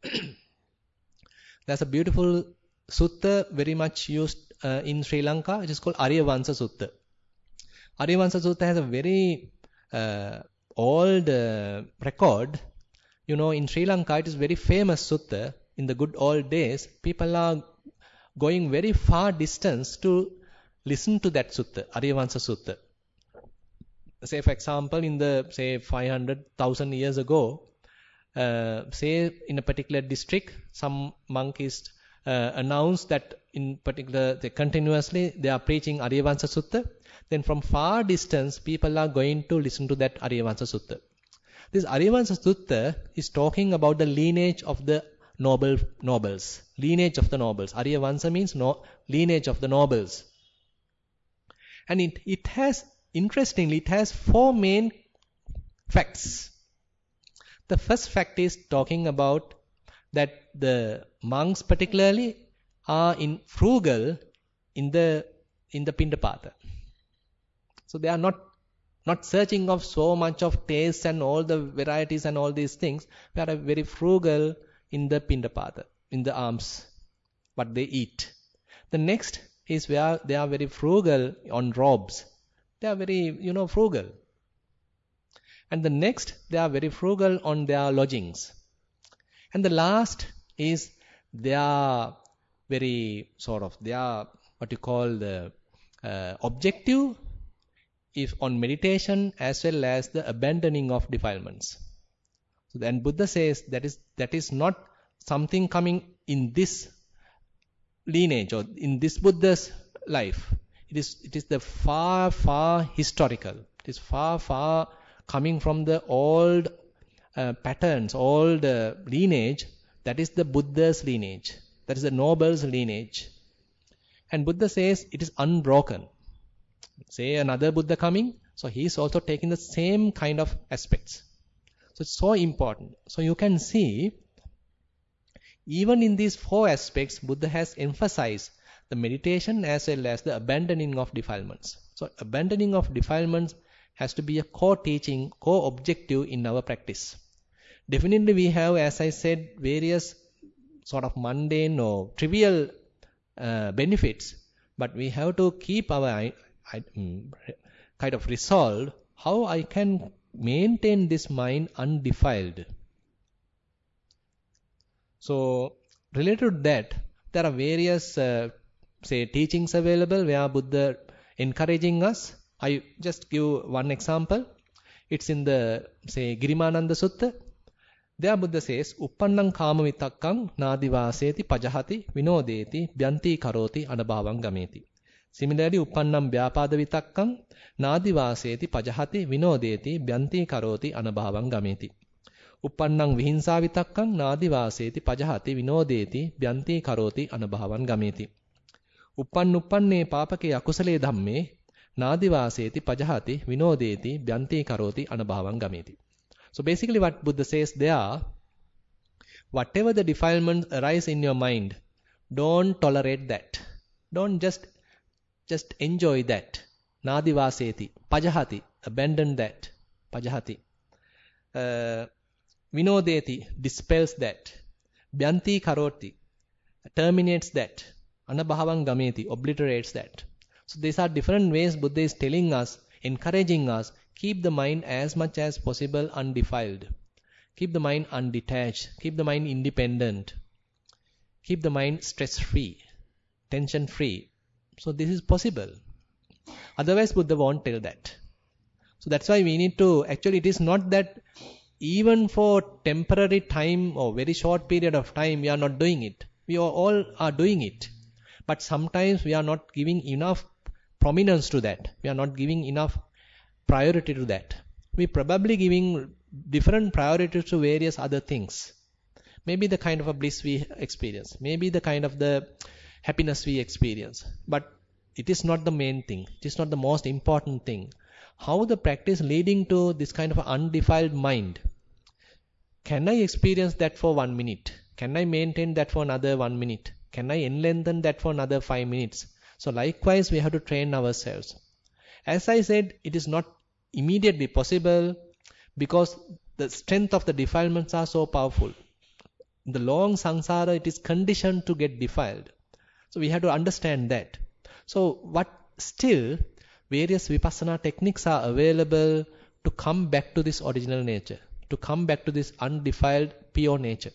there's a beautiful sutta very much used uh, in Sri Lanka, which is called Aryavansa Sutta. Aryavansa Sutta has a very uh, old uh, record. You know, in Sri Lanka, it is very famous sutta. In the good old days, people are going very far distance to listen to that sutta, Aryavansa Sutta. Say, for example, in the, say, five hundred thousand years ago, uh, say, in a particular district, some monk is uh, announced that in particular, they continuously, they are preaching Aryavansa Sutta. Then from far distance, people are going to listen to that Aryavansa Sutta. This Aryavansa Sutta is talking about the lineage of the noble nobles. Lineage of the nobles. Aryavansa means no, lineage of the nobles. And it, it has, interestingly, it has four main facts. The first fact is talking about that the monks particularly are in frugal in the in the Pindapata. So they are not Not searching of so much of taste and all the varieties and all these things. They are very frugal in the Pindapata, in the alms, what they eat. The next is where they are very frugal on robes. They are very, you know, frugal. And the next, they are very frugal on their lodgings. And the last is they are very sort of, they are what you call the uh, objective if on meditation as well as the abandoning of defilements. So then Buddha says that is that is not something coming in this lineage or in this Buddha's life. It is it is the far, far historical. It is far, far coming from the old uh, patterns, old uh, lineage. That is the Buddha's lineage. That is the noble's lineage. And Buddha says it is unbroken. Say another Buddha coming, so he is also taking the same kind of aspects. So it's so important. So you can see, even in these four aspects, Buddha has emphasized the meditation as well as the abandoning of defilements. So abandoning of defilements has to be a core teaching, core objective in our practice. Definitely we have, as I said, various sort of mundane or trivial uh, benefits, but we have to keep our I, I, um, kind of resolve how I can maintain this mind undefiled. So related to that, there are various uh, say teachings available where Buddha encouraging us. I just give one example. It's in the say Girimananda Sutta. There Buddha says, Uppannam kama vitakkam nadivaseti pajahati vinodeti byanti karoti anabhavang gameti. Similarly, Uppannam vyapada vitakkam nadivaseti pajahati vinodeti byanti karoti anabhavang gameti. Uppannam vihinsa vitakkam nadivaseti pajahati vinodeti byanti karoti anabhavan gameti. Uppan uppanne papake akusale dhamme nadivaseti pajahati vinodeti byanti karoti anabhavan gameti. So basically what Buddha says there, whatever the defilements arise in your mind, don't tolerate that. Don't just just enjoy that. Nadivaseti, pajahati, abandon that. Pajahati. Uh, vinodeti, dispels that. Byanti karoti, terminates that. Anabhavan gameti, obliterates that. So these are different ways Buddha is telling us, encouraging us, keep the mind as much as possible undefiled. Keep the mind undetached. Keep the mind independent. Keep the mind stress-free, tension-free. So this is possible. Otherwise, Buddha won't tell that. So that's why we need to, actually it is not that even for temporary time or very short period of time we are not doing it. We are all are doing it. But sometimes we are not giving enough prominence to that. We are not giving enough priority to that. We probably giving different priorities to various other things. Maybe the kind of a bliss we experience. Maybe the kind of the happiness we experience. But it is not the main thing. It is not the most important thing. How the practice leading to this kind of undefiled mind. Can I experience that for one minute? Can I maintain that for another one minute? Can I lengthen that for another five minutes? So likewise we have to train ourselves. As I said, it is not immediately possible because the strength of the defilements are so powerful. In the long samsara, it is conditioned to get defiled. So we have to understand that. So what still, various vipassana techniques are available to come back to this original nature, to come back to this undefiled, pure nature.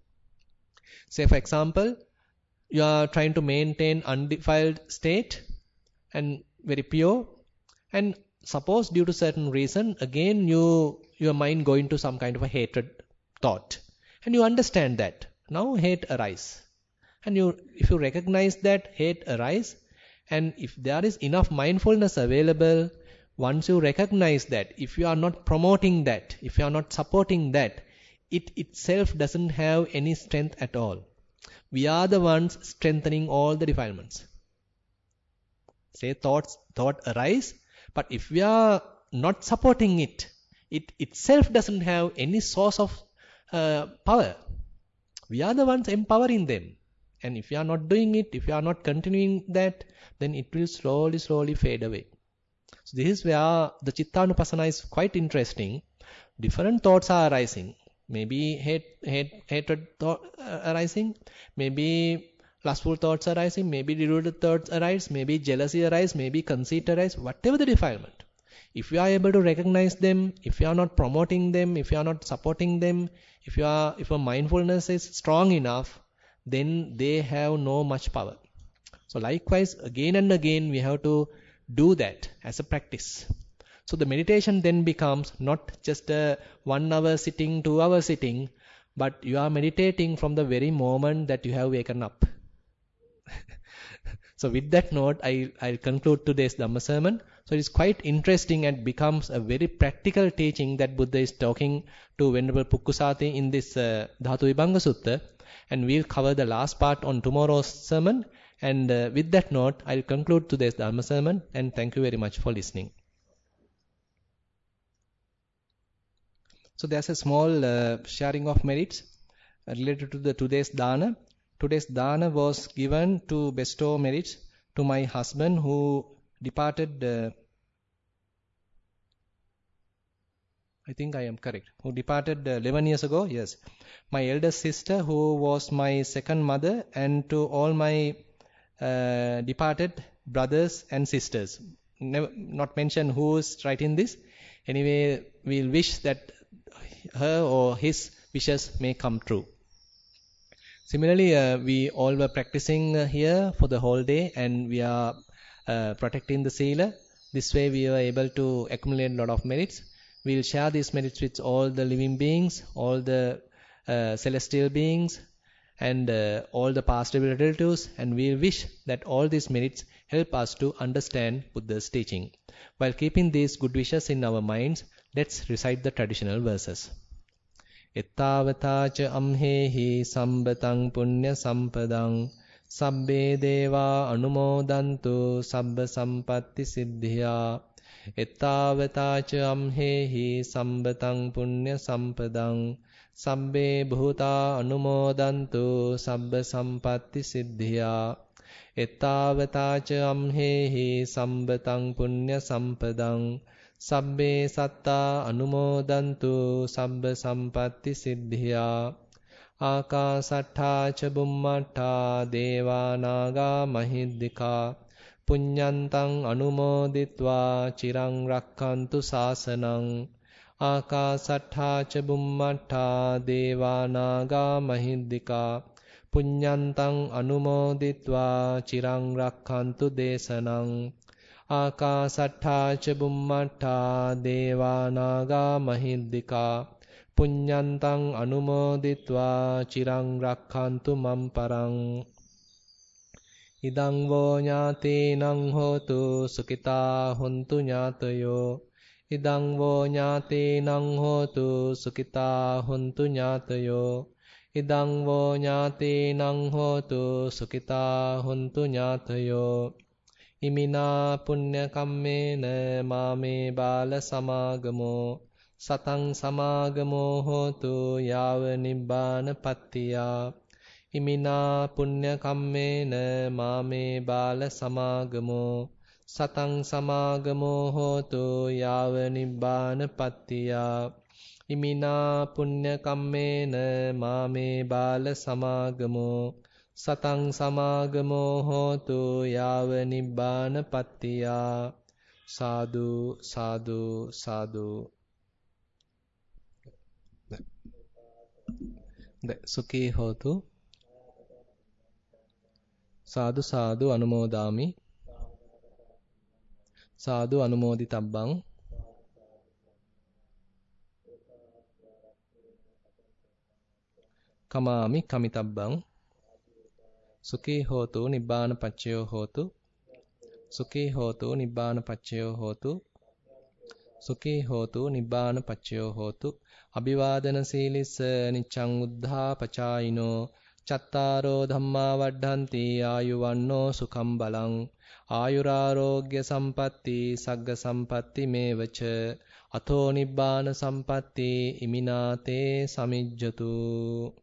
Say for example, you are trying to maintain undefiled state and very pure. And suppose due to certain reason, again you your mind go into some kind of a hatred thought. And you understand that. Now hate arise. And you if you recognize that hate arise, and if there is enough mindfulness available, once you recognize that, if you are not promoting that, if you are not supporting that, it itself doesn't have any strength at all. We are the ones strengthening all the defilements. Say thoughts, thought arise, but if we are not supporting it, it itself doesn't have any source of uh, power. We are the ones empowering them. And if you are not doing it, if you are not continuing that, then it will slowly, slowly fade away. So this is where the Chittanupassana is quite interesting. Different thoughts are arising. Maybe hate, hate, hatred thought uh, arising. Maybe lustful thoughts arising. Maybe deluded thoughts arise. Maybe jealousy arise. Maybe conceit arise. Whatever the defilement. If you are able to recognize them, if you are not promoting them, if you are not supporting them, if you are, if your mindfulness is strong enough, then they have no much power. So likewise, again and again, we have to do that as a practice. So the meditation then becomes not just a one hour sitting, two hour sitting, but you are meditating from the very moment that you have waken up. So with that note, I, I'll conclude today's Dhamma sermon. So it is quite interesting and becomes a very practical teaching that Buddha is talking to Venerable Pukkusati in this uh, Dhatu Vibhanga Sutta. And we'll cover the last part on tomorrow's sermon. And uh, with that note, I'll conclude today's Dhamma sermon. And thank you very much for listening. So there's a small uh, sharing of merits uh, related to the today's dana. Today's dana was given to bestow merits to my husband who departed, uh, I think I am correct, who departed uh, eleven years ago, yes. My eldest sister who was my second mother, and to all my uh, departed brothers and sisters. Never, not mention who is writing this. Anyway, we'll wish that her or his wishes may come true. Similarly, uh, we all were practicing uh, here for the whole day, and we are uh, protecting the sealer. This way, we are able to accumulate a lot of merits. We'll share these merits with all the living beings, all the uh, celestial beings, and uh, all the past relatives, and we wish that all these merits help us to understand Buddha's teaching. While keeping these good wishes in our minds, let's recite the traditional verses. Ettavata cha amhehi sambataṃ punya sampadaṃ sabbe deva anumodantu sabba sampatti siddhya. Ettavata cha amhehi sambataṃ punya sampadaṃ sabbe bhuta anumodantu sabba sampatti siddhya. Ettavata cha amhehi sambataṃ punya sampadaṃ sabbe satta anumodantu sabba sampatti siddhya. Akasattha ca bummattha deva naga mahiddhika puññantaṃ anumoditva cirang rakkhantu sāsanam. Akasattha ca bummattha deva naga mahiddhika puññantaṃ anumoditva cirang rakkhantu desanam. Akasattha ca bummattha deva naga mahiddhika puññantaṃ anumoditva cirang rakkhantu mam paraṃ. Idaṃ vo ñātīnaṃ hotu sukitā hontu ñātayo. Idaṃ vo ñātīnaṃ hotu sukitā hontu ñātayo. Idaṃ vo ñātīnaṃ hotu sukitā hontu ñātayo. Imina punya kammena mame bala samagamo satang samagamo hotu yava nibbana pattiya. Imina punya kammena mame bala samagamo satang samagamo hotu yava nibbana pattiya. Imina punya kammena mame bala samagamo satang samagamo hotu yava nibbana pattiya. Sadhu, sadhu, sadhu. Sukhi hotu. Sadhu, sadhu, anumodami. Sadhu, anumoditabbang. Kamami, kamitabbang. Sukhi hotu nibbana paccayo hotu. Sukhi hotu nibbana paccayo hotu. Sukhi hotu nibbana paccayo hotu. Abhivādana sīlissa niccang uddhā pacāyino cattāro dhammā vaddhanti āyuvanno sukham balaṃ āyurārogya sampatti sagga sampatti mevaca ato nibbana sampatti imināte samijjatu.